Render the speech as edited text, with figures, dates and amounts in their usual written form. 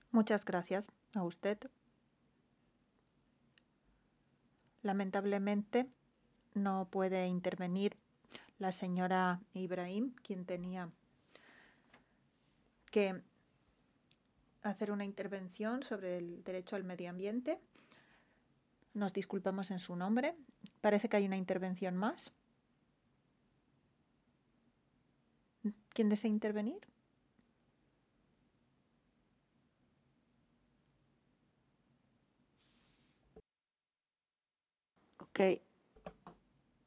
Muchas gracias a usted. Lamentablemente no puede intervenir la señora Ibrahim, quien tenía que hacer una intervención sobre el derecho al medio ambiente. Nos disculpamos en su nombre. Parece que hay una intervención más. ¿Quién desea intervenir? Ok,